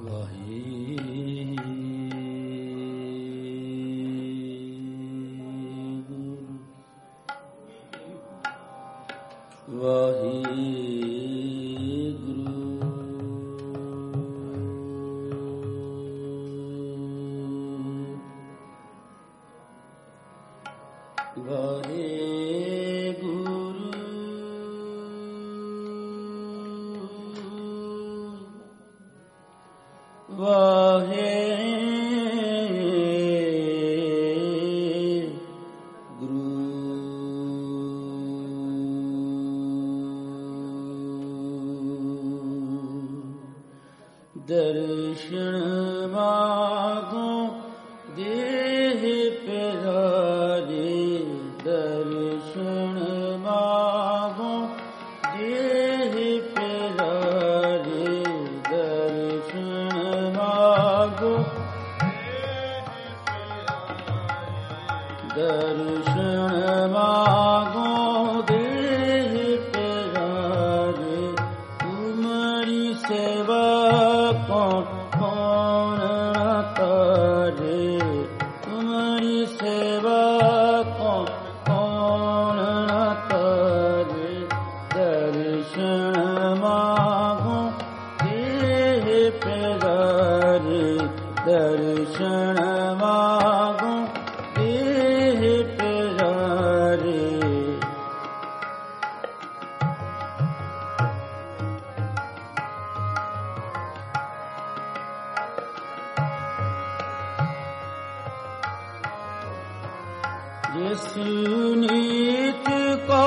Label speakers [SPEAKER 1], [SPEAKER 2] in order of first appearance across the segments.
[SPEAKER 1] जिस नीत को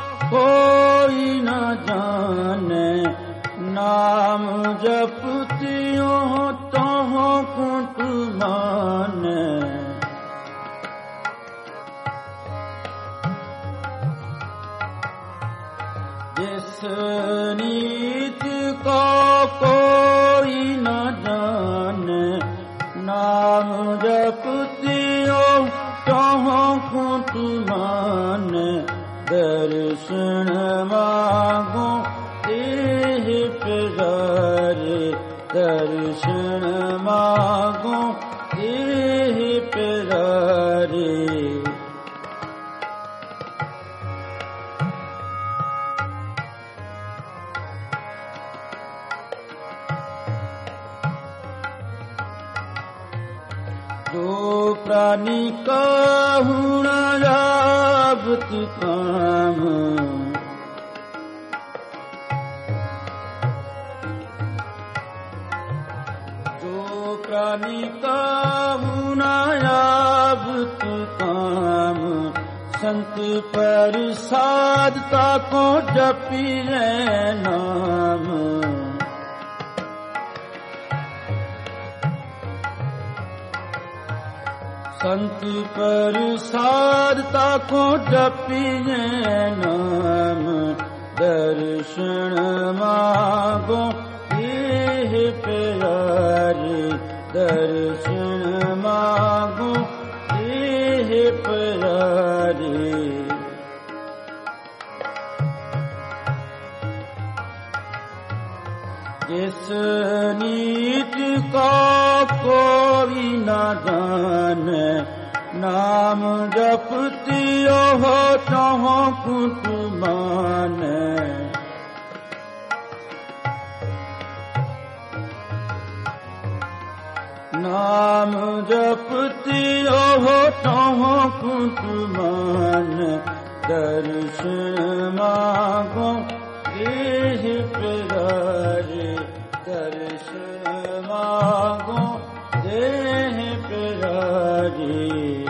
[SPEAKER 1] कोई न जाने, नाम जपतियों तो कुट माने। जिस नीत को कोई न जाने, नाम जपतियों कुट माने। दर्शन मांगो देह प्यारे, दर्शन मांगो देह प्यारे। जो प्राणी कहूँ न जावत काम, जो प्राणी कहूँ न जावत काम, संत प्रसादता को जपिए नाम। संत प्रसादता को जपिए नाम। दर्शन मांगो देह प्यारे, दर्शन मांगो देह प्यारे। जिस नीत को कोई न जाने, नाम जपतियो हो चाहो कुट माने। नाम जपतियो हो चाहो कुट माने। दर्शन मांगो देह प्यारे, दर्शन मांगो देह प्यारे।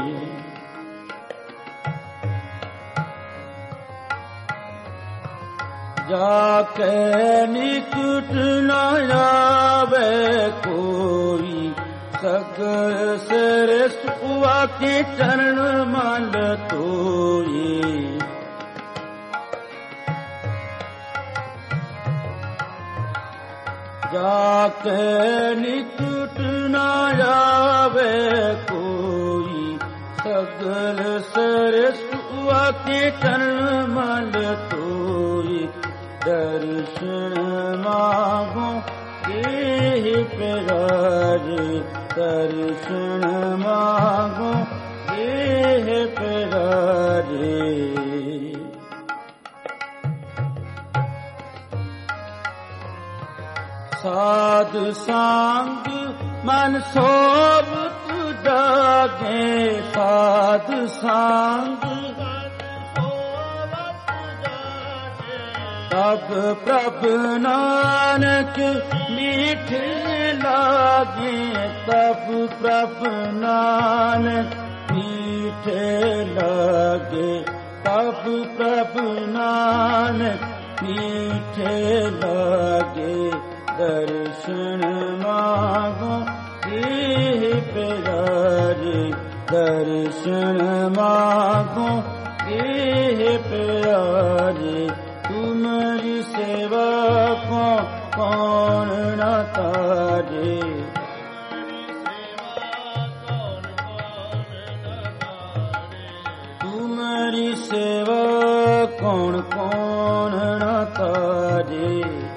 [SPEAKER 1] जाके निकट न आवे कोई, सगल श्रेष्ठ हुआ के चरण मान तोई। जाके निकट न आवे कोई, सगल श्रेष्ठ हुआ के चरण मान तोई। दर्शन मांगो देह ਪਿਆਰੇ ਦਰਸ਼ਨ ਮਾਗੋ ਦੇਹ ਪਿਆਰੇ। ਸਾਧ ਸੰਗ ਮਨ ਸੋਭਤ ਜਾਗੇ, ਸਾਧ ਸੰਗ ਤਬ ਪ੍ਰਭ ਨਾਨਕ ਮੀਠੇ ਲਾਗੇ, ਤਬ ਪ੍ਰਭ ਨਾਨਕ ਮੀਠੇ ਲਾਗੇ, ਤਬ ਪ੍ਰਭ ਨਾਨਕ ਮੀਠੇ ਲਾਗੇ। ਦਰਸ਼ਨ ਮਾਗੋ ਦੇਹ ਪਿਆਰੇ ਦਰਸ਼ਨ ਮਾਗੋ ਦੇਹ ਪਿਆਰੇ। ਤੁਮਰੀ ਸੇਵਾ ਕੋ ਕੌਣ ਨਾ ਤਾਰੇ, ਤੁਮਰੀ ਸੇਵਾ ਕੌਣ ਕੌਣ ਨਾ ਤਾਰੇ।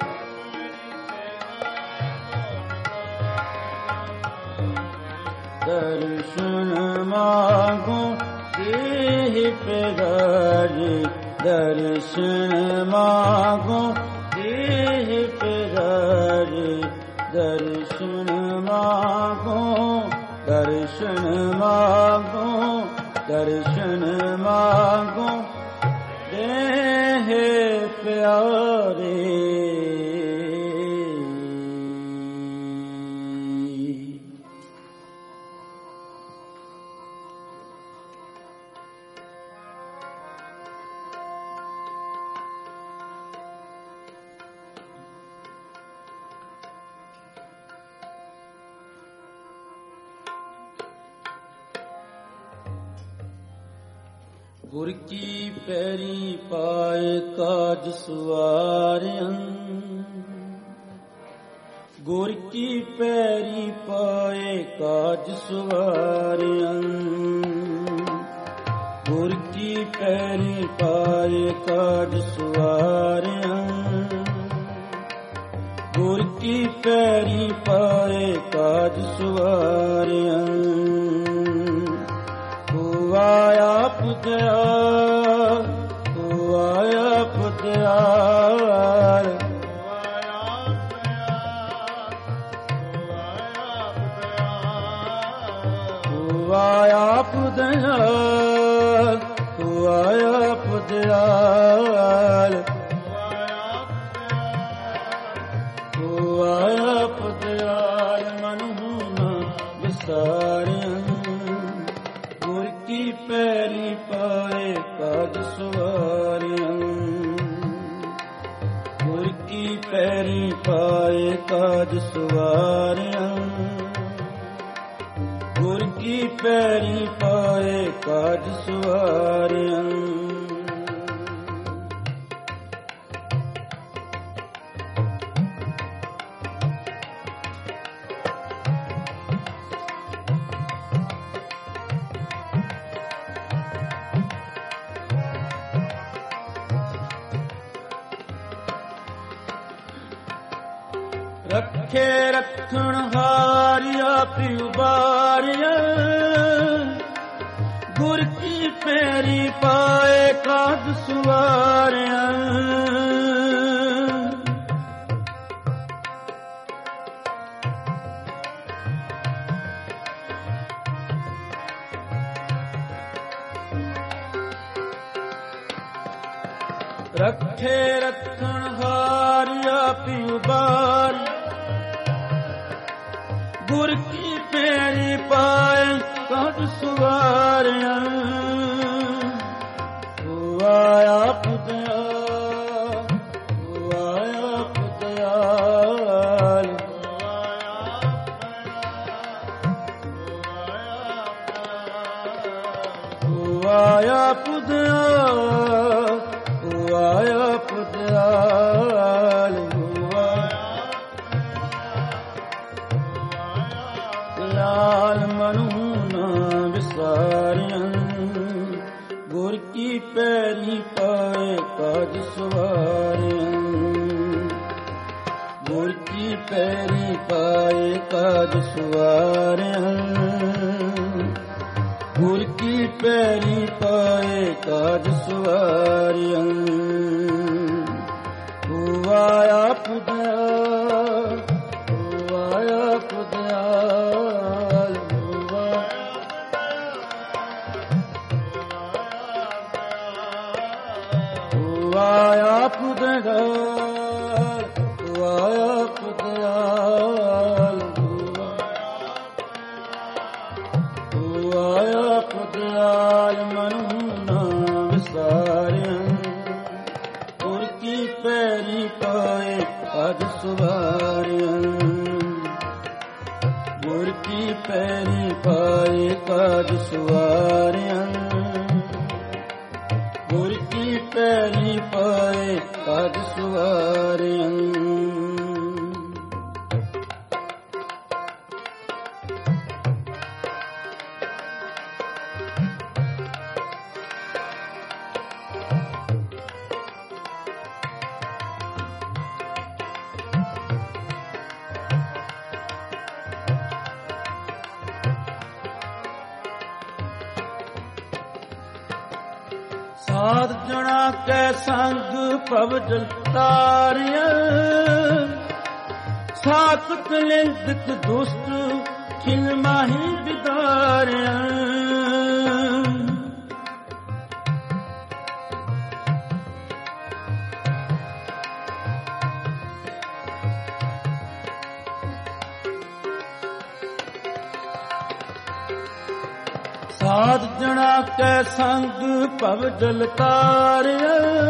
[SPEAKER 1] ਦਰਸ਼ਨ ਮਾਗੋ ਦੇਹ ਪਿਆਰੇ ਦਰਸ਼ਨ ਮਾਗੋ ਦੇਹ ਪਿਆਰੇ ਦਰਸ਼ਨ ਮਾਗੋ ਦਰਸ਼ਨ ਮਾਗੋ ਦਰਸ਼ਨ ਮਾਗੋ ਦੇਹ ਪਿਆਰੇ। ਗੁਰ ਕੀ ਪੈਰੀ ਪਾਏ ਕਾਜ ਸੁਆਰਿਆਂ, ਗੁਰ ਕੀ ਪੈਰੀ ਪਾਏ ਕਾਜ ਸੁਆਰਿਆਂ, ਗੁਰ ਕੀ ਪੈਰੀ ਪਾਏ ਕਾਜ ਸੁਆਰਿਆਂ, ਗੁਰ ਕੀ ਪੈਰੀ ਪਾਏ ਕਾਜ ਸੁਆਰਿਆਂ। ਆਇਆ ਪੁੱਤਿਆ ਤੂੰ ਆਇਆ ਪੁੱਤਿਆ, ਤੂੰ ਆਇਆ ਪੁੱਤਿਆ ਤੂੰ ਆਇਆ ਪੁੱਤਿਆ, ਤੂੰ ਆਇਆ ਪੁੱਤਿਆ ਮਨ ਨਾ ਵਿਸਾਰਿਆ। ਪੈਰੀ ਪਾਏ ਕਾਜ ਸੁਆਰਿਆਂ, ਗੁਰ ਕੀ ਪੈਰੀ ਪਾਏ ਕਾਜ ਸੁਆਰਿਆਂ, ਗੁਰ ਕੀ ਪੈਰੀ ਪਾਏ ਕਾਜ ਸੁਆਰਿਆਂ। ਰੱਖੇ ਰੱਖਣ ਹਾਰਿਆ ਪਿਉ ਬਾਰਿਆ, ਗੁਰ ਕੀ ਪੈਰੀ ਪਾਏ ਕਾਜ ਸੁਆਰਿਆਂ। ਰੱਖੇ ਰੱਖਣ ਹਾਰਿਆ ਪਿਉ ਬਾਰਿਆ, ਗੁਰ ਕੀ ਪੈਰੀ ਪਾਏ ਕਾਜ ਸੁਆਰਿਆਂ। ਤੂੰ ਆਇਆ ਪੁੱਤਿਆ ਤੂੰ ਆਇਆ ਪੁੱਤਿਆ, ਤੂੰ ਆਇਆ ਪੁੱਤਿਆ ਤੂੰ ਆਇਆ ਪੁੱਤਿਆ, ਲਾਲ ਮਨੂ ਨਾ ਵਿਸਾਰਿਆਂ। ਗੁਰ ਕੀ ਪੈਰੀ ਪਾਏ ਕਾਜ ਸੁਆਰਿਆਂ, ਗੁਰ ਕੀ ਪੈਰੀ ਪਾਏ ਕਾਜ ਸਵਾਰਿਆਂ ਗੁਰ ਕੀ ਪੈਰੀ ਪਾਏ ਕਾਜ ਸਵਾਰਿਆਂ ਤੂੰ ਆਇਆ ਪੁਦਿਆਲ ਤੂੰ ਆਇਆ ਪੁਦਿਆਲ ਤੂੰ ਆਇਆ ਪੁਦਿਆਲ ਤੂੰ ਆਇਆ ਪੁਦਿਆਲ ਤੂੰ ਆਇਆ ਪੁਦਿਆਲ ਮਨੁ ਨਾ ਵਿਸਾਰਿਆ ਗੁਰ ਕੀ ਪੈਰੀ ਪਾਏ ਕਾਜ ਸਵਾਰਿਆ ਗੁਰ ਕੀ ਪੈਰੀ ਪਾਏ ਕਾਜ ਸਵਾਰਿਆ ਗੁਰ ਕੀ ਪੈਰੀ ਪਾਏ ਕਾਜ ਸਵਾਰਿਆ ਸਾਧ ਜਣਾ ਕੈ ਸੰਗ ਭਵ ਜਲ ਤਾਰਿਆ ਸਾਤ ਕਲੰਕ ਦੁਸ਼ਟ ਖਿਲ ਮਾਹੀ ਬਿਦਾਰਿਆ ਸਾਧ ਜਣਾ ਕੈ ਸੰਗ ਭਵ ਜਲ ਤਾਰਿਆ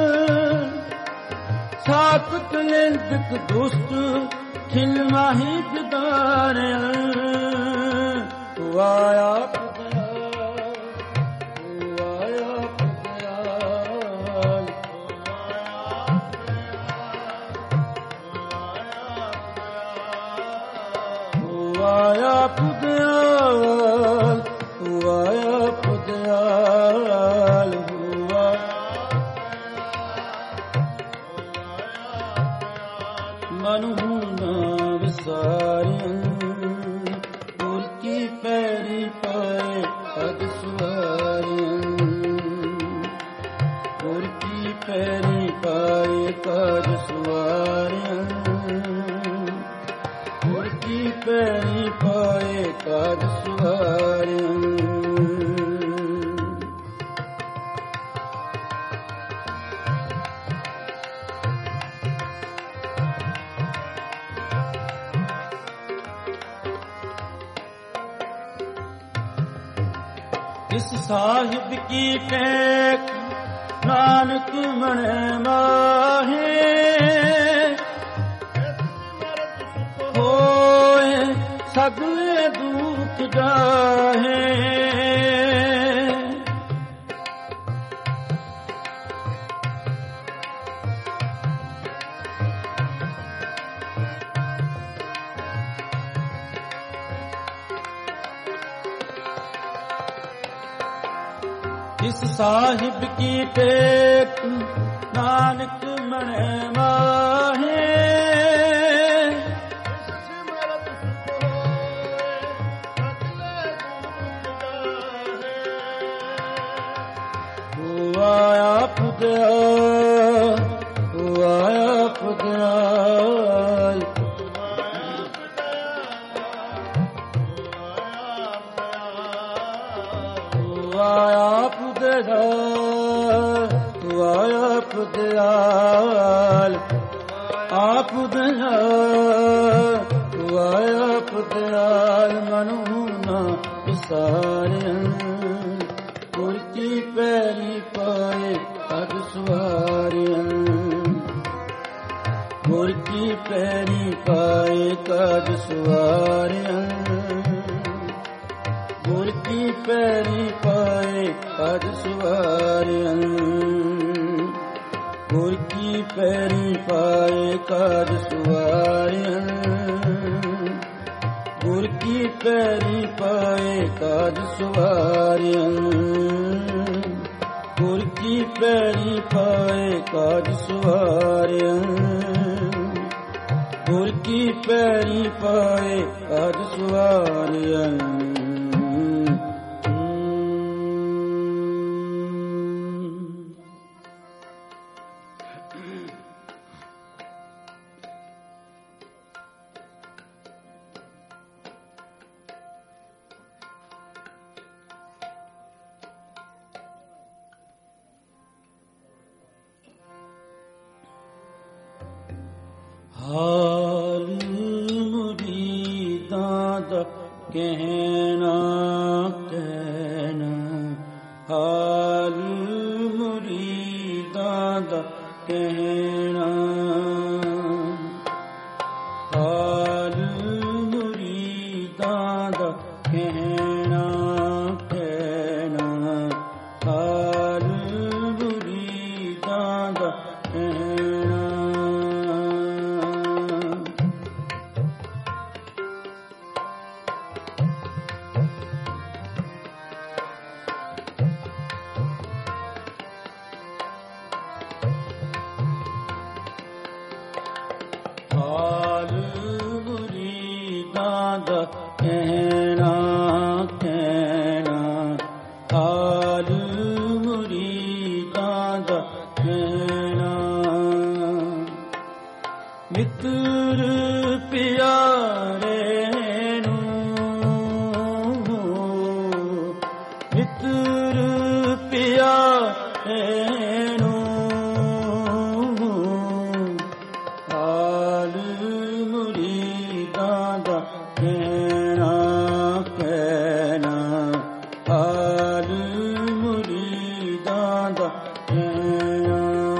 [SPEAKER 1] ਸਾਤ ਕਲੰਕ ਦੁਸ਼ਟ ਖਿਲ ਮਾਹੀ ਬਿਦਾਰਿਆ ਤੂੰ ਆਇਆ ਪੁਦਿਆਲ ਤੂੰ ਆਇਆ ਪੁਦਿਆਲ ਤੂੰ ਆਇਆ ਪੁਦਿਆਲ ਤੂੰ ਆਇਆ ਪੁਦਿਆਲ ਮਨੁ ਨਾ ਵਿਸਾਰਿਆ ਗੁਰ ਕੀ ਪੈਰੀ ਪਾਏ ਕਾਜ ਸਵਾਰਿਆ ਗੁਰ ਕੀ ਪੈਰੀ ਪਾਏ ਕਾਜ ਸਵਾਰਿਆ ਗੁਰ ਕੀ ਪੈਰੀ ਪਾਏ ਕਾਜ ਸਵਾਰਿਆ ਇਸ ਸਾਹਿਬ ਕੀ ਟੇਕ ਨਾਨਕ ਮਨ ਮਾਹੇ ਹੋਏ ਸਗਲੇ ਦੁਖ ਜਾਹੇ ਇਸ ਸਾਹਿਬ ਕੀ ਟੇਕ ਨਾਨਕ ਮਨ ਮਾਹੇ ਤੂੰ ਆਇਆ ਪੁਦਿਆਲ ਤੂੰ ਆਇਆ ਪੁਦਿਆਲ ਤੂੰ ਆਇਆ ਪੁਦਿਆਲ ਤੂੰ ਆਇਆ ਪੁਦਿਆਲ ਆ ਪੁਦਿਆਲ ਤੂੰ ਆਇਆ ਪੁਦਿਆਲ ਮਨੁ ਨਾ ਵਿਸਾਰਿਆ ਗੁਰ ਕੀ ਪੈਰੀ ਪਾਏ ਕਾਜ ਸਵਾਰਿਆ ਗੁਰ ਕੀ ਪੈਰੀ ਪਾਏ ਕਾਜ ਸਵਾਰਿਆ ਗੁਰ ਕੀ ਪੈਰੀ ਪਾਏ ਕਾਜ ਸਵਾਰਿਆ ਗੁਰ ਕੀ ਪੈਰੀ ਪਾਏ ਕਾਜ ਸਵਾਰਿਆ ਗੁਰ ਕੀ ਪੈਰੀ ਪਾਏ ਕਾਜ ਸਵਾਰਿਆ ਗੁਰ ਕੀ ਪੈਰੀ ਪਾਏ ਕਾਜ ਸਵਾਰਿਆ ਗੁਰ ਕੀ ਪੈਰੀ ਪਾਏ ਅਜ ਸਵਾਰਿਆ। ਹਾਲ ਮੁਰੀਦਾਂ ਦਾ ਕਹਿਣਾ ਕਹਿਣਾ, ਹਾਲ ਮੁਰੀਦਾਂ ਦਾ ਕਹਿਣਾ, ਹਾਲ ਮੁਰੀਦਾਂ ਦਾ ਕਹਿਣਾ ਕਹਿਣਾ, ਹਾਲ ਮੁਰੀਦਾਂ ਦਾ ਕਹਿਣਾ। ਹਾਲ ਮੁਰੀਦਾਂ ਦਾ ਕਹਿਣਾ ਕਹਿਣਾ, ਹਾਲ ਮੁਰੀਦਾਂ ਦਾ ਕਹਿਣਾ। ਮਿੱਤਰ ਪਿਆਰੇ ਨੂੰ, ਮਿੱਤਰ ਪਿਆਰੇ ਨੂੰ, ਹਾਲ ਮੁਰੀਦਾਂ ਦਾ ਕਹਿਣਾ ਕਹਿਣਾ, ਹਾਲ ਮੁਰੀਦਾਂ ਦਾ ਕਹਿਣਾ,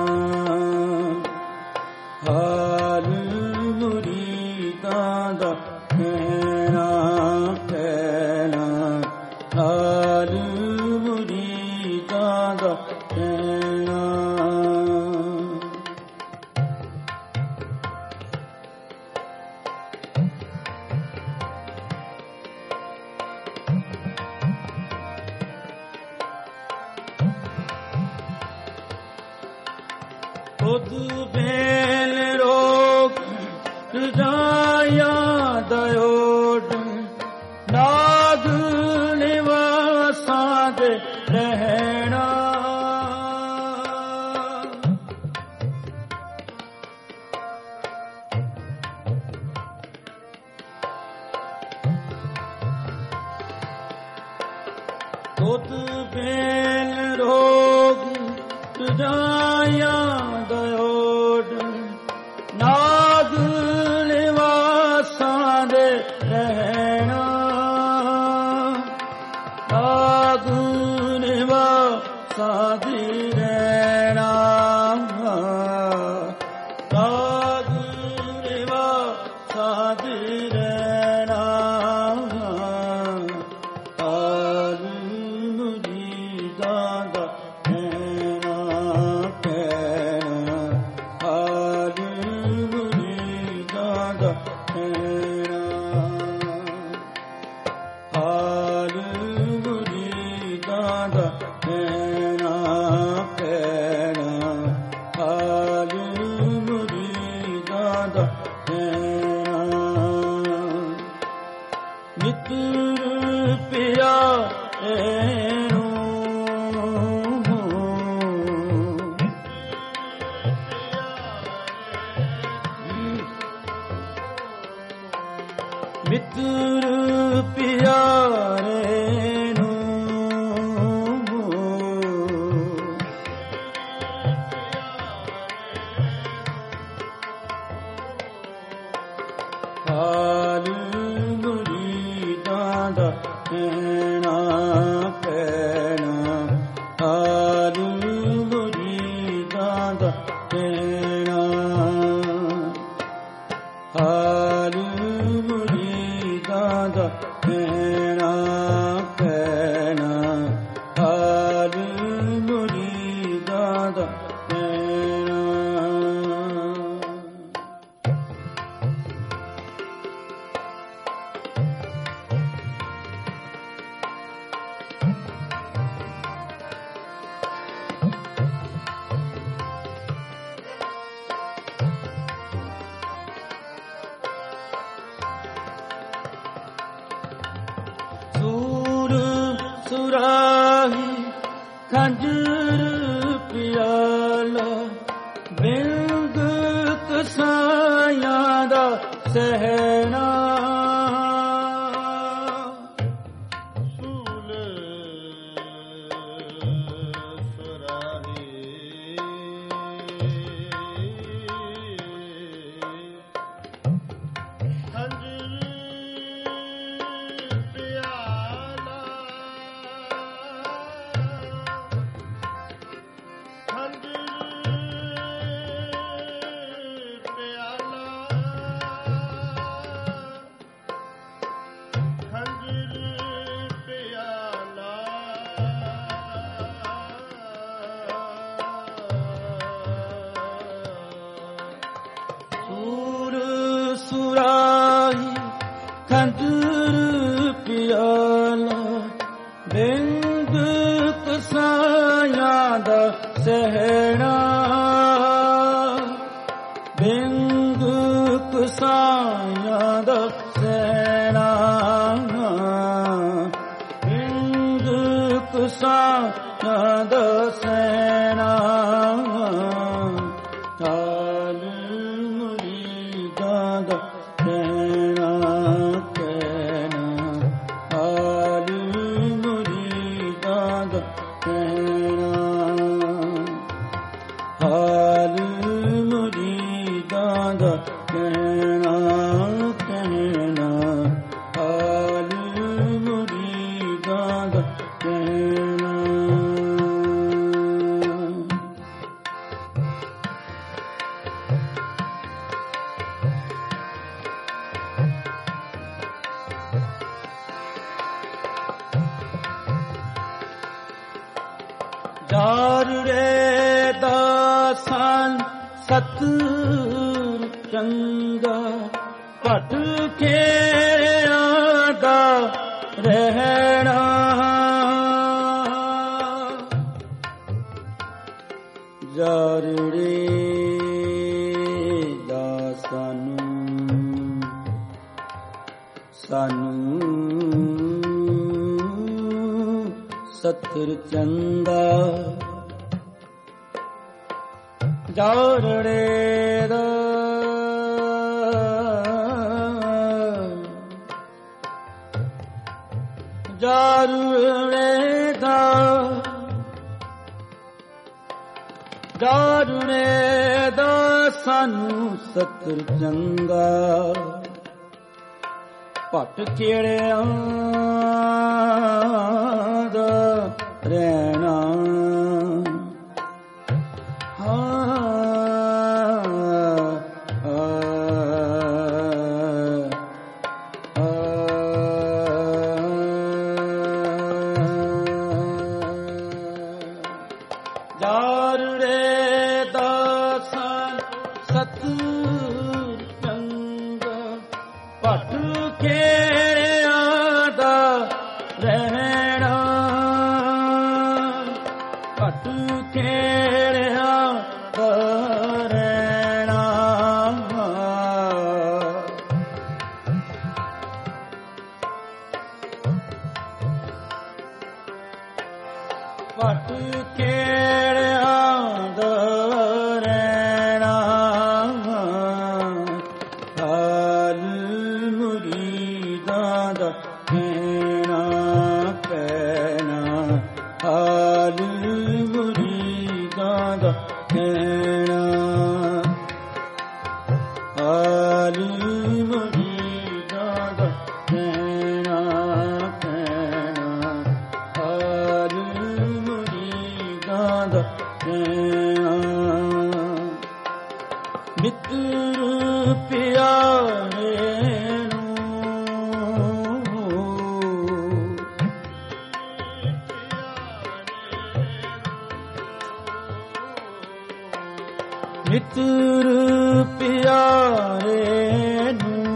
[SPEAKER 1] ਹਾਲ ਮੁਰੀਦਾਂ ਦਾ ਕਹਿਣਾ ਕਹਿਣਾ, ਹਾਲ ਮੁਰੀਦਾਂ ਦਾ ਕਹਿਣਾ। ਖੁਦ ਬੇਲ ਰੋਗ ਰਜਾਇਆ ਦਇਓਡ, ਨਾਗ ਨਿਵਾਸਾਂ ਦੇ ਰਹਿਣਾ। ਖੁਦ ਬੇਲ ਰੋਗ ਰਜਾਇਆ ਦਇਓਡ, ਨਾਗ ਨਿਵਾਸਾਂ ਦੇ ਰਹਿਣਾ, ਨਾਗ ਨਿਵਾਸਾਂ ਦੀ ਰਹਿਣਾ, ਨਾਗ ਨਿਵਾਸਾਂ ਦੀ ਰਹਿਣਾ। ਹਾਲ ਮੁਰੀਦਾਂ ਦਾ ਕਹਿਣਾ ਕਹਿਣਾ, ਹਾਲ ਮੁਰੀਦਾਂ ਦਾ ਕਹਿਣਾ, ਹਾਲ ਮੁਰੀਦਾਂ ਦਾ ਕਹਿਣਾ ਕਹਿਣਾ, ਹਾਲ ਮੁਰੀਦਾਂ ਦਾ ਕਹਿਣਾ। ਮਿੱਤਰ ਪਿਆਰੇ ਨੂੰ, ਮਿੱਤਰ ਪਿਆਰੇ ਨੂੰ, ਹਾਲ ਮੁਰੀਦਾਂ ਦਾ ਕਹਿਣਾ ਕਹਿਣਾ, ਹਾਲ ਮੁਰੀਦਾਂ ਦਾ ਕਹਿਣਾ, ਹਾਲ ਮੁਰੀਦਾਂ ਦਾ ਕਹਿਣਾ ਕਹਿਣਾ, ਹਾਲ ਮੁਰੀਦਾਂ ਦਾ ਕਹਿਣਾ। ਸੁਰਾਹੀ ਖੰਜਰ ਪਿਆਲਾ ਬਿੰਦ ਕਸਾਈਆਂ ਦਾ ਸਹਿਣਾ ਸੁਰਾਹੀ ਖੰਜਰ ਪਿਆਲਾ ਬਿੰਦ ਕਸਾਈਆਂ ਦਾ ਸਹਿਣਾ ਬਿੰਦ ਕਸਾਈਆਂ ਦਾ ਸਹਿਣਾ ਬਿੰਦ ਕਸਾਈਆਂ ਦਾ ਸਹਿਣਾ ਜਾਰੜੇ ਦਾਸਾਨ ਸਤਿਗੁਰ ਚੰਗਾ ਭਟਕਿਆਂ ਦਾ ਰਹਿਣਾ ਜਾਰੜੇ ਦਾਸਾਨ ਸਾਨੂੰ ਸਤਿਗੁਰ ਚੰਗਾ ਜਾਰੜੇ ਦਾ ਜਾਰੜੇ ਦਾ ਜਾਰੜੇ ਦਾ ਸਾਨੂੰ ਸਤਿਗੁਰ ਚੰਗਾ ਭਟਕਿਆਂ ਦਾ ਰਹਿਣਾ ਜਾਰੜੇ ਦਾਸਾਨ ਸਤਿਗੁਰ ਚੰਗਾ ਭਟਕਿਆਂ ਦਾ ਰਹਿਣਾ ਭਟਕਿਆਂ ਦਾ ਰਹਿਣਾ ਭਟਕਿਆਂ ਦਾ ਰਹਿਣਾ ਹਾਲ ਮੁਰੀਦਾਂ ਦਾ ਕਹਿਣਾ ਕਹਿਣਾ ਹਾਲ ਮੁਰੀਦਾਂ ਦਾ ਕਹਿਣਾ ਹਾਲ ਮੁਰੀਦਾਂ ਦਾ ਕਹਿਣਾ ਕਹਿਣਾ ਹਾਲ ਮੁਰੀਦਾਂ ਦਾ ਕਹਿਣਾ ਮਿੱਤਰ ਪਿਆਰੇ ਮਿੱਤਰ ਪਿਆਰੇ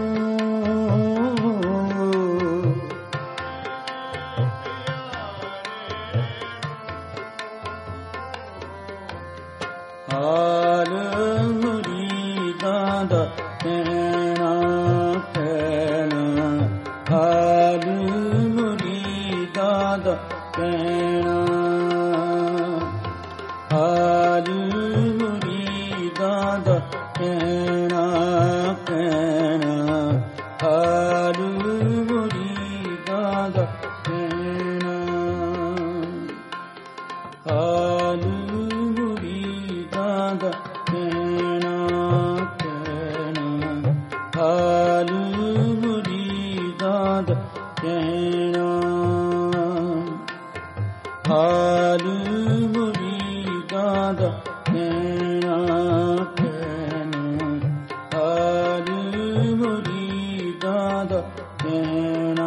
[SPEAKER 1] ਨੂੰ ਹਾਲ ਮੁਰੀਦਾਂ ਦਾ ਕਹਿਣਾ ਕਹਿਣਾ ਹਾਲ ਮੁਰੀਦਾਂ ਦਾ ਕਹਿਣਾ। ਹਾਲ ਮੁਰੀਦਾਂ ਦਾ ਕਹਿਣਾ ਕਹਿਣਾ, ਹਾਲ ਮੁਰੀਦਾਂ ਦਾ ਕਹਿਣਾ। ਹਾਲ ਮੁਰੀਦਾਂ ਦਾ ਕਹਿਣਾ ਕਹਿਣਾ, ਹਾਲ ਮੁਰੀਦਾਂ ਦਾ ਕਹਿਣਾ। ਹਾਲ ਮੁਰੀਦਾਂ ਦਾ ਕਹਿਣਾ ਕਹਿਣਾ, ਹਾਲ ਮੁਰੀਦਾਂ ਦਾ ਕਹਿਣਾ।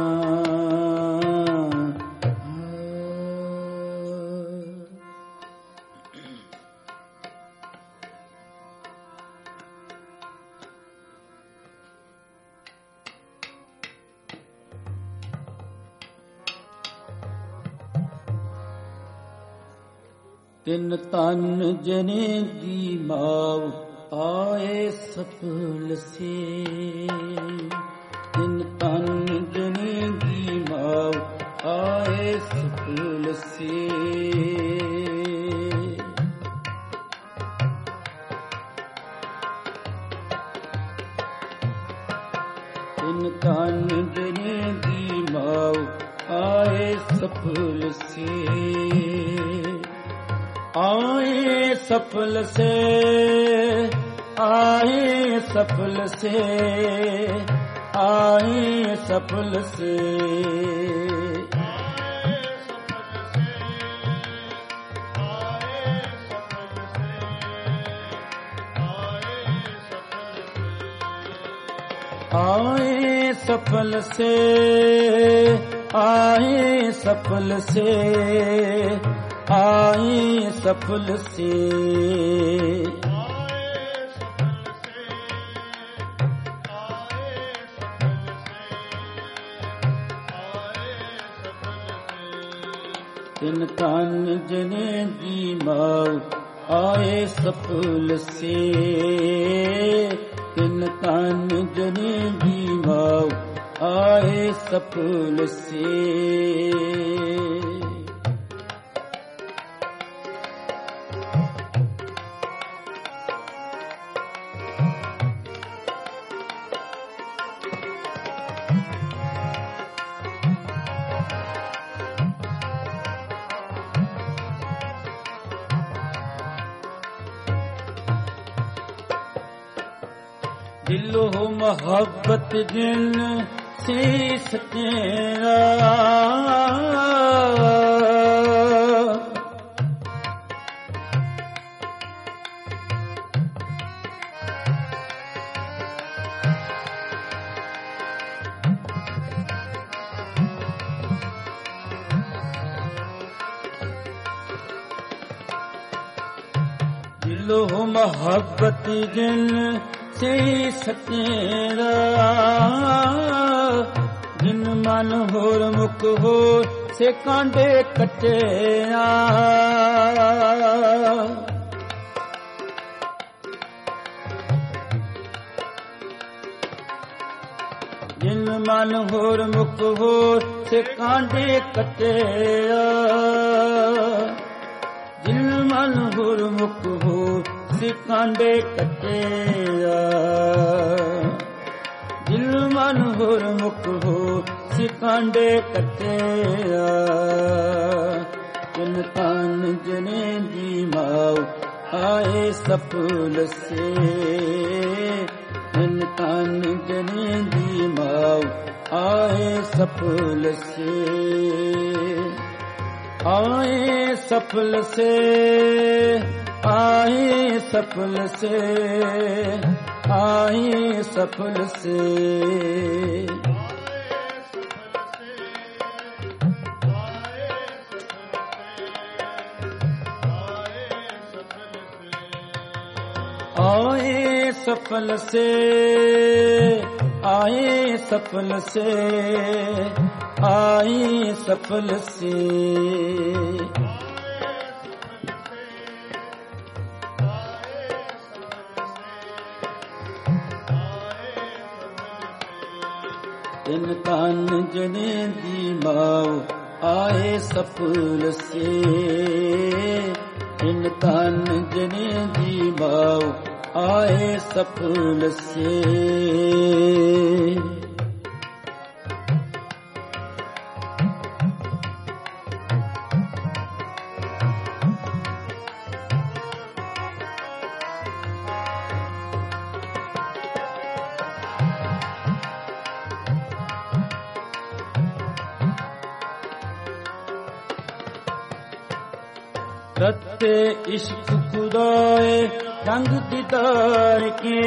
[SPEAKER 1] ਤਿੰਨ ਤਨ ਜਨੇ ਦੀ ਮਾਉ ਆਏ ਸਫਲ ਸੇ। ਤਿੰਨ ਤਨ ਜਨੇ ਦੀ ਮਾਉ ਆਏ ਸਫਲ ਸੇ। ਤਿੰਨ ਤਨ ਜਨੇ ਦੀ ਮਾਉ ਆਏ ਸਫਲ ਸੇ। आए सफल से, आए सफल से, आए सफल से। आए सफल से, आए सफल से, आए सफल से। तिन तन जने दी माउ आए सफल से। तिन तन जने दी माउ आए सफल से। दिलो मोहब्बत जिन से सतेरा। दिलो मोहब्बत जिन से सतेरा। जिन मन होर मुख होर से कांडे कटिया। जिन मन होर मुख होर से कांडे कटिया। जिन मन होर मुख होर से कांडे कटिया। दिल मन होर मुख हो सिकांडे कटिया। तिन तन जने दी माउ आए सफल से। तिन तन जने दी माउ आए सफल से। आए सफल से, आए सफल से, आए सफल से। आए सफल से, आए सफल से, आए सफल से। तिन तन जने दी माउ ਆਏ ਸਫਲ ਸੇ। ਇਨ ਤਨ ਜਨੇ ਦੀ ਬਾਉ ਆਏ ਸਫਲ ਸੇ। रत्ते इश्क खुदाए रंग दीदार के।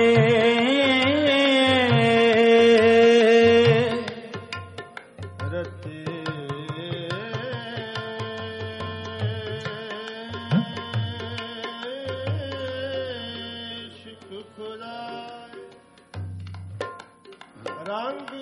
[SPEAKER 1] रत्ते इश्क खुदाए रंग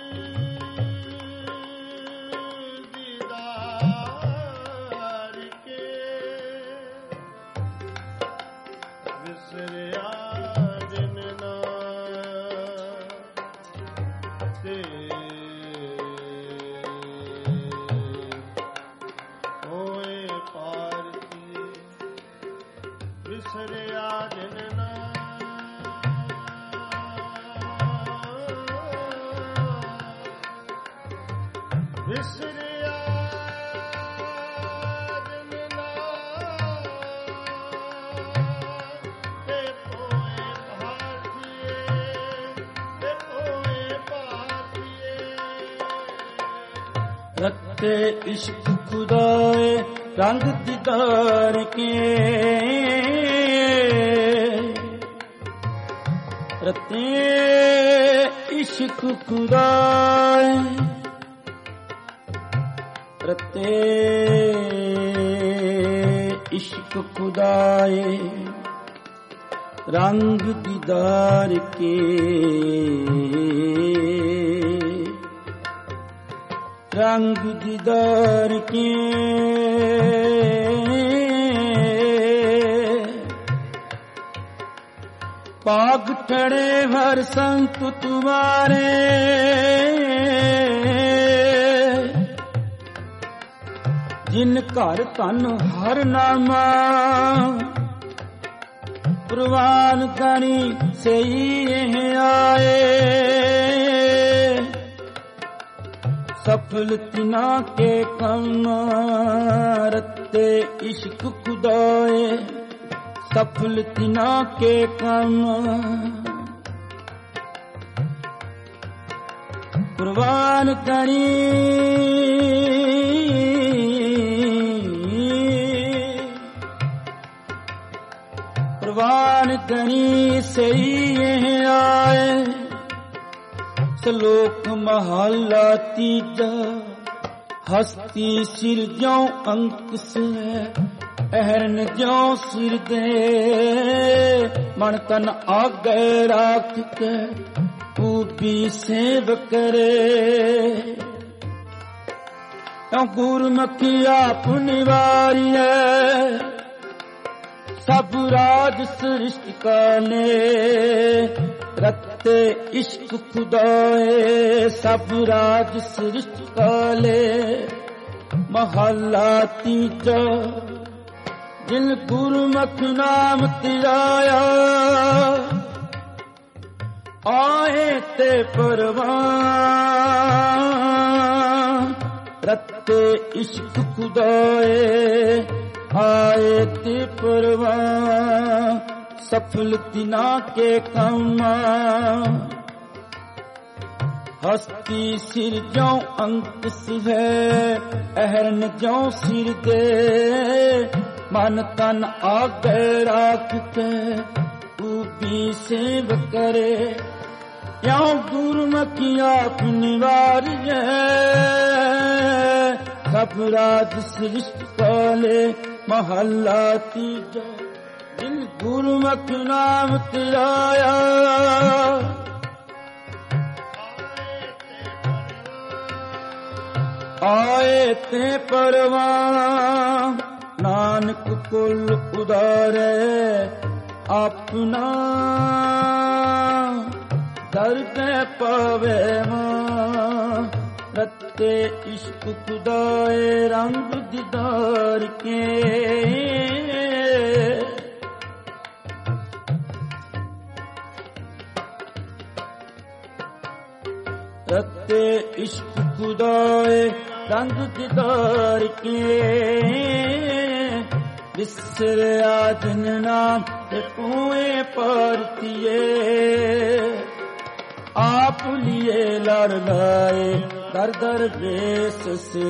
[SPEAKER 1] रत्ते इश्क खुदाए रंग दीदार के। रत्ते इश्क खुदाए रत्ते इश्क खुदाए रंग दीदार के। रंग दीदार के पाग ठड़े हर संत तुम्हारे। जिन घर तन हर नामा प्रवान करी सही आए। सफल तिना के कम रत्ते इश्क खुदाए। सफल तिना के कम प्रवान करी। प्रवान करी सही आए। श्लोक महला तीजा हस्ती सिर ज्यों अंक से अहरन ज्यों सिर दे। मन तन आगे राख के ऊपी सेव करे। गुरमुखी आप निवारिय सब राज सृष्टि काने। रत्ते इश्क खुदाए सब राज सृष्टि काले। महला तीजा जिन गुरमुख नाम तिराया। आए ते परवान रत्ते इश्क खुदाए। आए ते परवान सफल तिना के कम। हस्ती सिर ज्यों अंक है अहरन ज्यों सिर दे। मन तन आगे राख के ऊपी सेव करे। यों गुरमुखी आप निवारिय सब राज सृष्टि काले। महला तीजा जिन गुरमुख नाम तिराया। आए ते परवान नानक कुल उदारे। अपना दर पे पावे रत्ते इश्क खुदाए रंग दीदार के रत्ते इश्क खुदाए रंग दीदार के विसरिया जिन नाम ते कुएं परतिए आप लिए लड़ लाए दर दर बेस से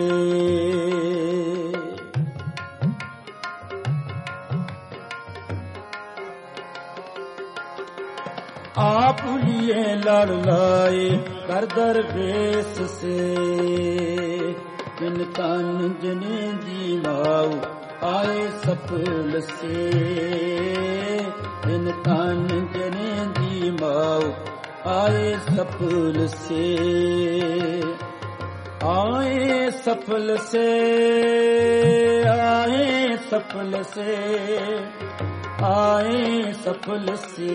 [SPEAKER 1] आप लिए लड़ लाए दर दर बेस से बिन तन जने दी माऊ आए सफल से बिन तन जने दी माऊ आए सफल से आए सफल से आए सफल से आए सफल से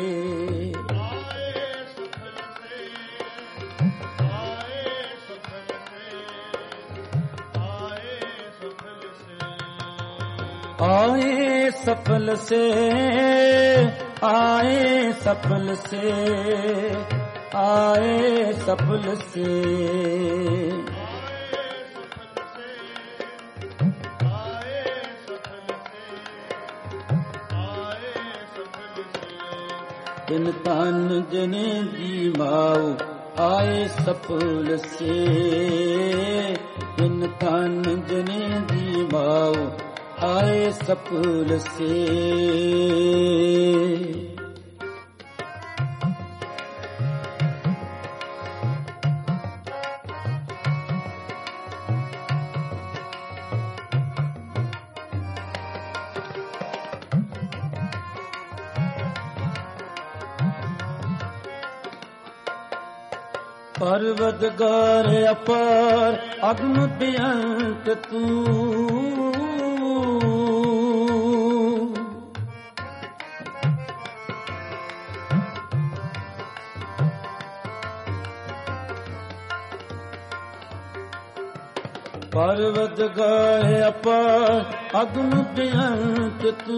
[SPEAKER 1] आए सफल से आए सफल से आए सफल से बिन तन जने दी माऊ आए सफल से बिन तन जने दी माऊ आए सफल से परवदगार अपार अग्न बेअंत तू परवदगार अपार अग्न बेअंत तू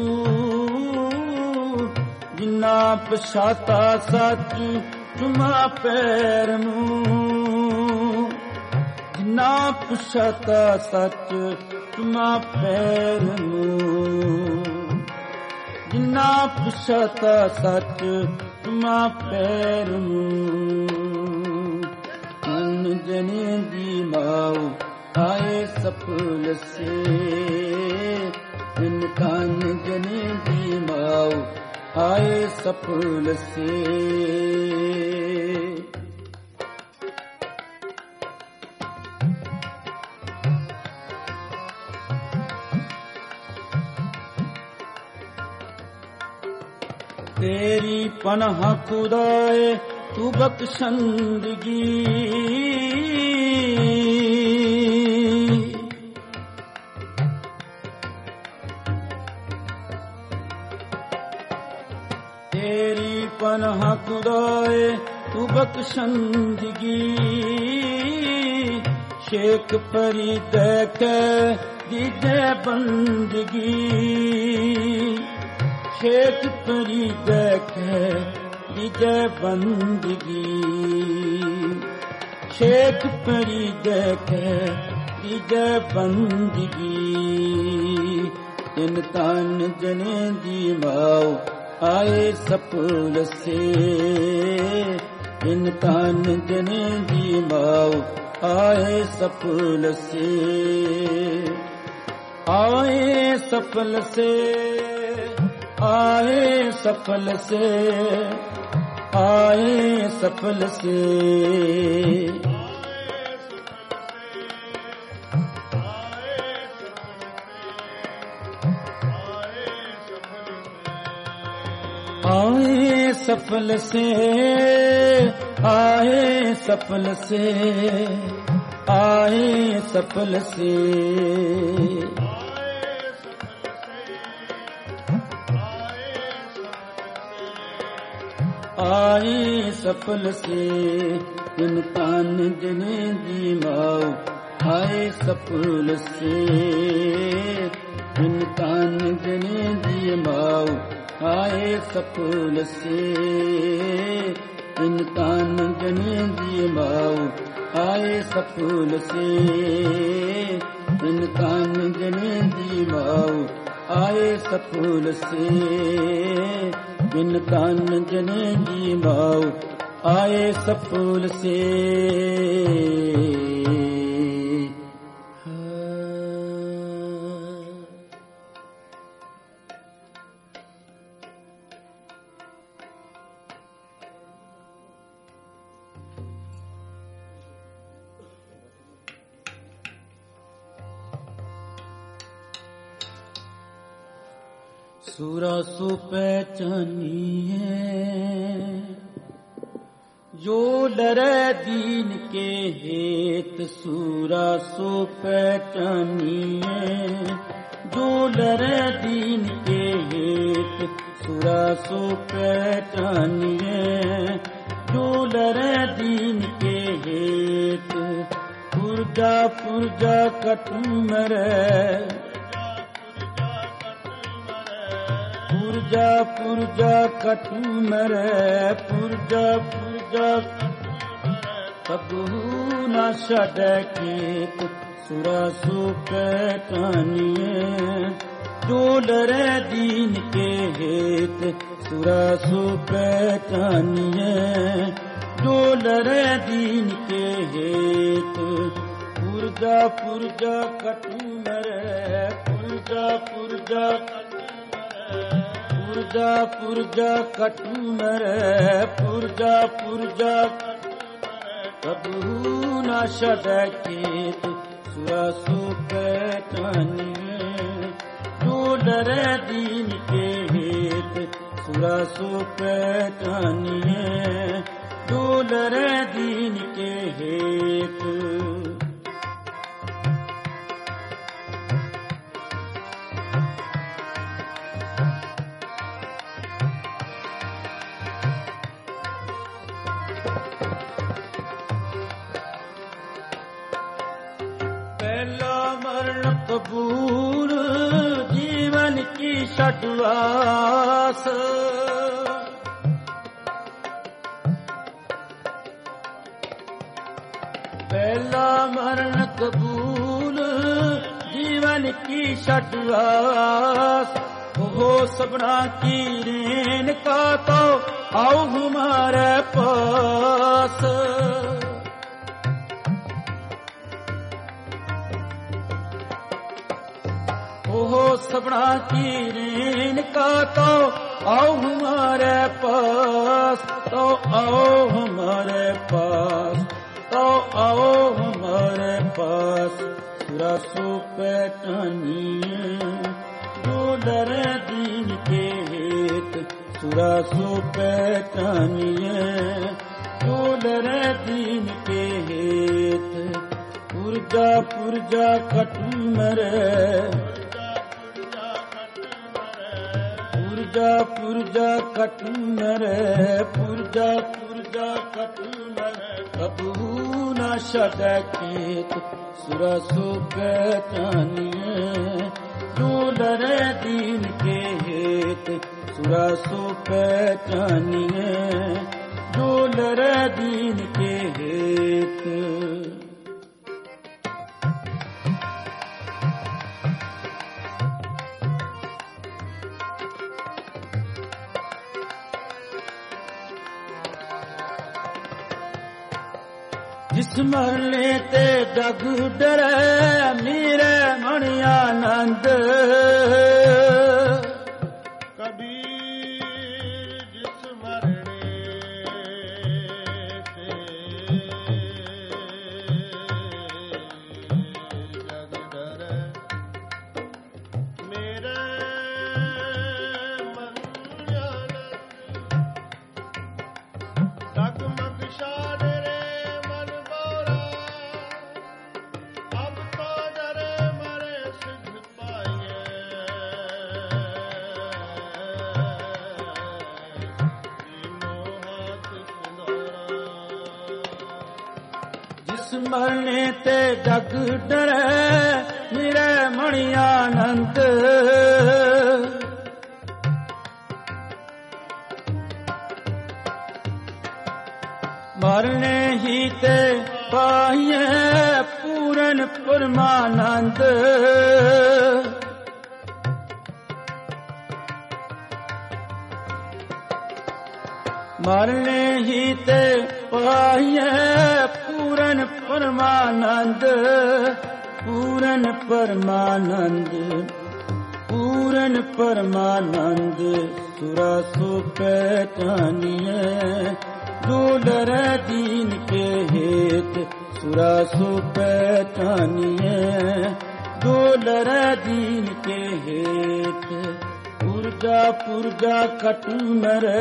[SPEAKER 1] जिन्ना पछाता सच चुमा पैर नूं जिन्ना पछाता सच चुमा पैर नूं जिन्ना पछाता सच चुमा पैर नूं तन जने दी माऊ आए सफल से बिन तन जने दी माऊ आए सफल से तेरी पनाह खुदाए तू बख्शंदगी तेरी पनाह खुदाए तू बख्शंदगी शेख परी देखे दीजे बंदगी शेख परी देखे दीजे बंदगी शेख परी देखे दीजे बंदगी इन तन जने दी माऊ आए सफल से इन तन जने दी माऊ आए सफल से आए सफल से आए सफल से आए सफल से आए सफल से आए सफल से आए सफल से आए सफल से तिन तान जने दी माओ आए सफल से तिन तान जने दी माओ आए सफल से तिन तान जने दी माओ आए सफल से तिन तान जने दी माओ आए सफल से तिन तान जने दी माओ आए सफल से सूरा सो पहचानिए जो डरे दीन के हेत सूरा सो पहचानिए जो डरे दीन के हेत सूरा सो पहचानिए जो डरे दीन के हेत पुरजा पुरजा कटु मरे पुरजा पुरजा कटु मरे पुरजा पुरजा कबू न छड़ खेत सुरा सो पहचानिए जो डरे दीन के हेत सुरा सो पहचानिए जो डरे दीन के हेत पुरजा पुरजा कटु मरे पुरजा पुरजा पुरजा पुरजा कटु मरे पुरजा पुरजा कबू न छड़ खेत सुरा सो पहचानिए जो डरे दीन के हेत सुरा सो पहचानिए जो डरे दीन के हेत कबूल जीवन की षटवास पहला मरण कबूल जीवन की षटवास हो सबना की रेन का तो आओ हमारे पास ओहो सबना की रेन का तो आओ हमारे पास तो आओ हमारे पास तो आओ हमारे पास सुरा सो पहचानिए जो डरे दीन के हेत सुरा सो पहचानिए जो डरे दीन के हेत पुरजा पुरजा कटु मरे पुरजा पुरजा कटु मरे पुरजा पुरजा कटु मरे कबू न छड़ खेत सुरा सो पहचानिए जो डरे दीन के हेत सुरा सो पहचानिए जो डरे दीन के हेत जिस मरने ते जग डरे मेरे मणियानंद
[SPEAKER 2] कबीर जिस मरने ते जग डरे मेरे मणियानंद डगमग शाद अब तो डरे मरे सिद्ध पाए
[SPEAKER 1] जस मरने ते जग डरे निरे मणि आनंद मरने ही ते पाइए पूरन परमानंद मरने ही ते पाइए पूरन परमानंद पूरन परमानंद पूरन परमानंद सुरा सो पहचानिए जो डरे दीन के हेत सुरा सो पहचानिए जो डरे दीन के हेत पुरजा पुरजा कटु मरे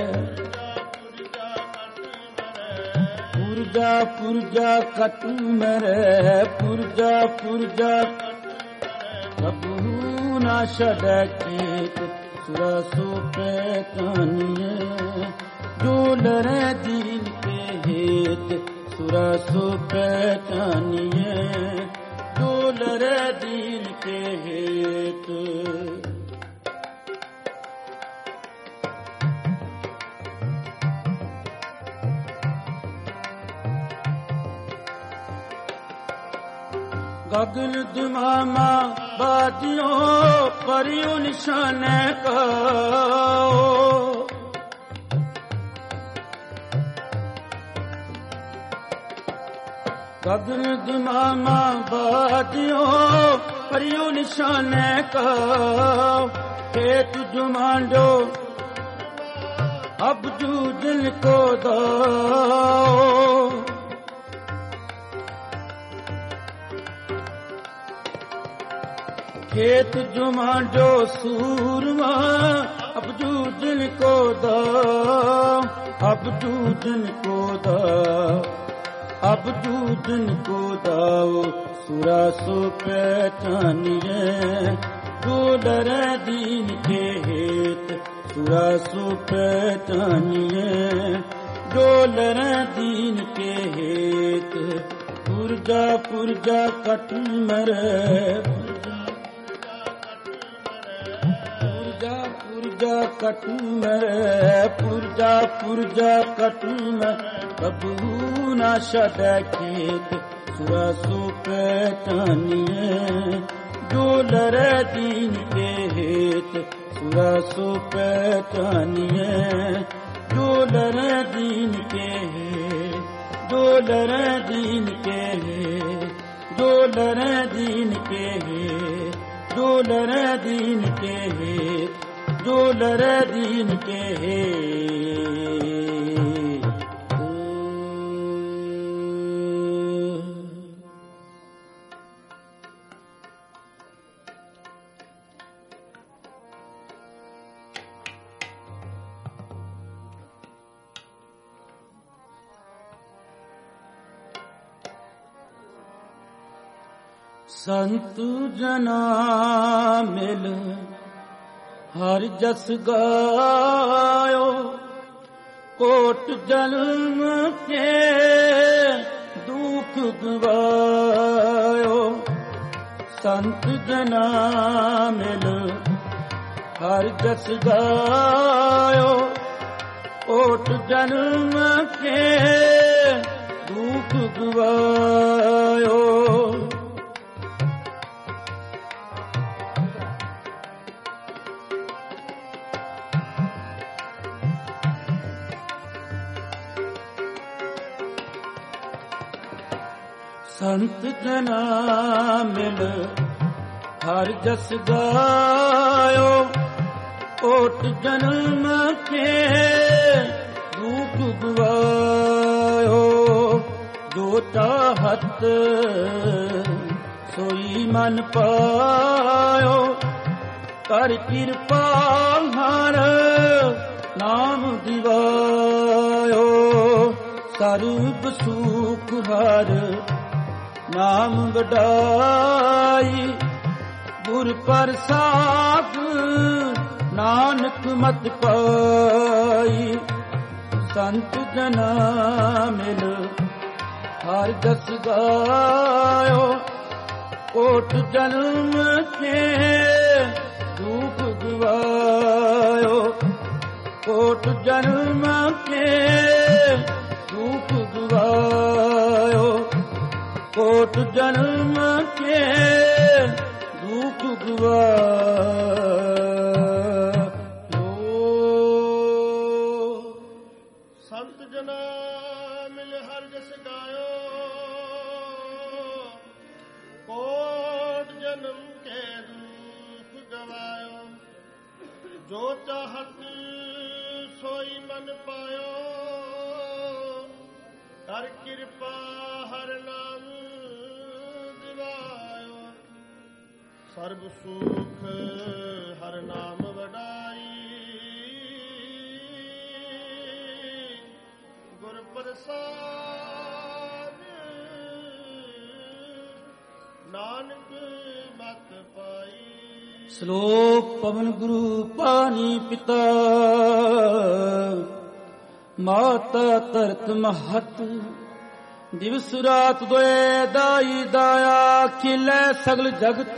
[SPEAKER 1] पुरजा पुरजा कटु मरे पुरजा पुरजा कबू ना छड़े खेत सुरा सो पहचानिए जो डरे दीन के हेत सुरा सो पहचानिए जो डरे दीन के हेत गगन दुमामा बादियों परियों निशाने का गगन दुमामा बादियों परियों निशाने का खेत जुमांडो अब जू दिल को दो खेत जुमांडो सूरमा अब जू दिल को दो अब जू दिल को दो अब जू दिन को दाओ सुरा सो पहचानिए जो डरे दीन के हेत सुरा सो पहचानिए जो डरे दीन के हेत पुरजा पुरजा कट मरे पुरजा पुरजा कट मरे पुरजा पुरजा कट मरे कबू ना छड़े खेत सुरा सो पहचानिए जो डरे दीन के हेत सुरा सो पहचानिए जो डरे दीन के हेत जो डरे दीन के हेत जो डरे दीन के हेत जो डरे दीन के हेत जो डरे दीन के हेत संत जना मिल हर जस गायो कोट जन्म के दुख गवायो संत जना मिल हर जस गायो कोट जन्म के दुख गवायो संत जना मिल हर जस गायो कोट जन्म के दुख गवायो जो चाहत सोई मन पायो कर कृपा हर नाम दिवायो सर्व सुख हर नाम वडाई गुर प्रसाद नानक मत पाई संत जना मिल ਹਰ ਜਸ ਗਾਇਓ ਕੋਟ ਜਨਮ ਕੇ ਦੁਖ ਗਵਾਇਓ ਕੋਟ ਜਨਮ ਕੇ ਦੁਖ ਗਵਾਇਓ ਕੋਟ ਜਨਮ ਕੇ ਦੁਖ ਗਵਾਇਓ
[SPEAKER 2] ਸੰਤ ਜਨਾ ਮਿਲ ਹਰ ਜਸ ਗਾਇਓ ਕੋਟ ਜਨਮ ਕੇ ਦੁਖ ਗਵਾਇਓ ਜੋ ਚਾਹਤ ਸੋਈ ਮਨ ਪਾਇਓ ਕਰ ਕਿਰਪਾ ਹਰ ਨਾਮ ਦਿਵਾਇਓ ਸਰਬ ਸੁਖ ਹਰ ਨਾਮ ਵਡਾਈ ਗੁਰ ਪ੍ਰਸਾਦ ਨਾਨਕ ਮਤ ਪਾਈ।
[SPEAKER 1] ਸ਼ਲੋਕ ਪਵਨ ਗੁਰੂ ਪਾਣੀ ਪਿਤਾ ਮਾਤਾ ਧਰਤ ਮਹਤ ਦਿਵਸ ਰਾਤ ਦੋਏ ਦਾਈ ਦਾਇਆ ਖਿਲੇ ਸਗਲ ਜਗਤ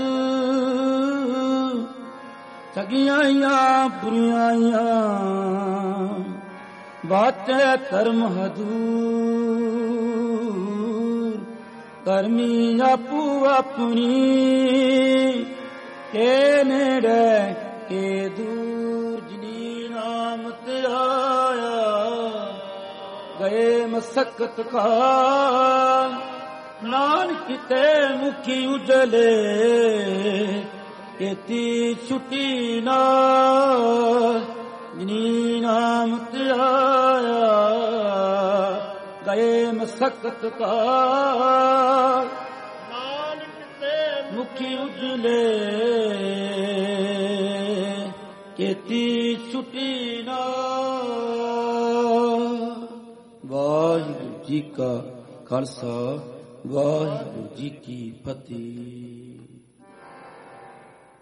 [SPEAKER 1] ਚੰਗੀਆਂ ਬੁਰੀਆਂ ਬਾਚੈ ਧਰਮ ਹਦੂਰ ਕਰਮੀ ਆਪੂ ਆਪਣੀ ਕੇ ਨੇੜੇ ਕੇ ਦੂਰ ਜਿਨੀ ਨਾਮ ਧਿਆਇਆ ਗਏ ਮਸਕਤ ਕਾਲ ਨਾਨਕ ਤੇ ਮੁਖੀ ਉਜਲੇ ਕੀਤੀ ਛੁੱਟੀ ਨਾਲ ਜਿਨੀ ਨਾਮ ਧਿਆਇਆ ਗਏ ਮਸਕਤ ਕਾਲ
[SPEAKER 2] ਨਾਨਕ ਤੇ
[SPEAKER 1] ਮੁਖੀ ਉਜਲੇ ਕੀਤੀ ਛੁੱਟੀ ਨਾਲ। ਵਾਹਿਗੁਰੂ ਜੀ ਕਾ ਖਾਲਸਾ ਵਾਹਿਗੁਰੂ ਜੀ ਕੀ ਫਤਿਹ।